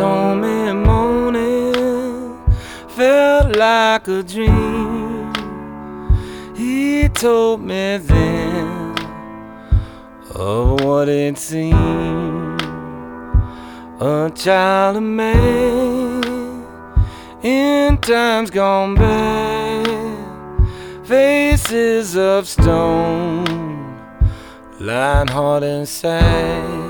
stormy morning felt like a dream. He told me then of what it seemed, a child of man in times gone by, faces of stone, lying hard and sad.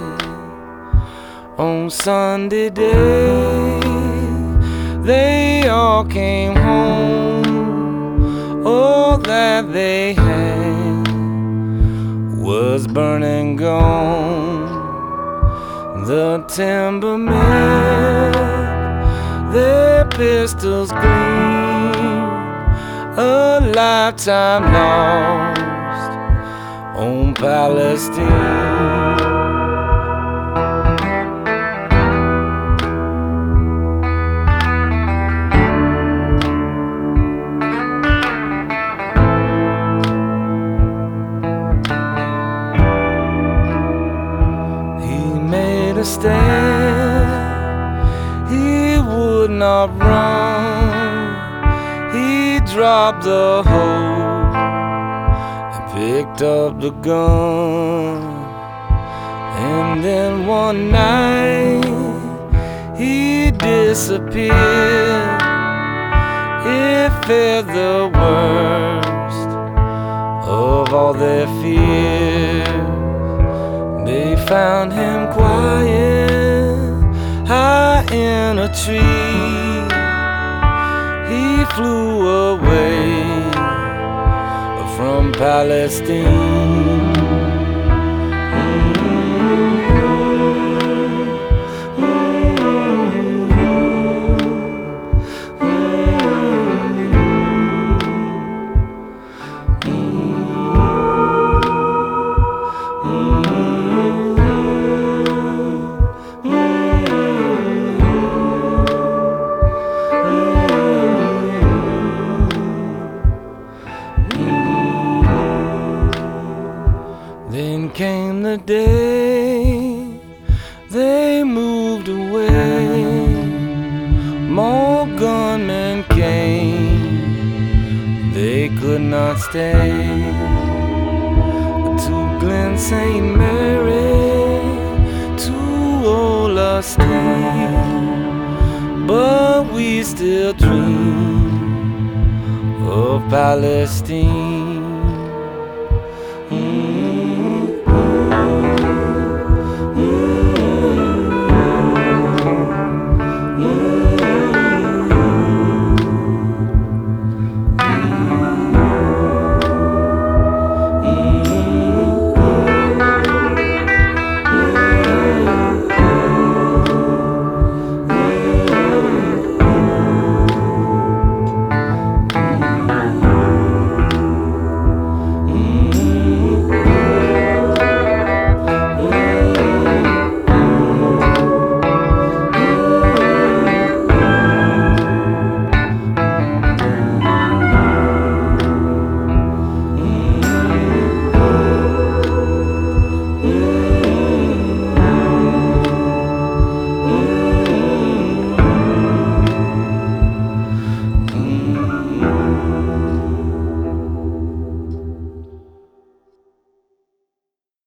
On Sunday day, they all came home. All that they had was burned and gone. The timbermen, their pistols gleam, a lifetime lost on Palestine. A stand, he would not run. He dropped the hoe and picked up the gun. And then one night he disappeared. It feared the worst of all their fears. They found him quiet, high in a tree. He flew away from Palestine. Then came the day they moved away. More gunmen came, they could not stay. To Glen St. Mary, to Old Lusty, but we still dream of Palestine.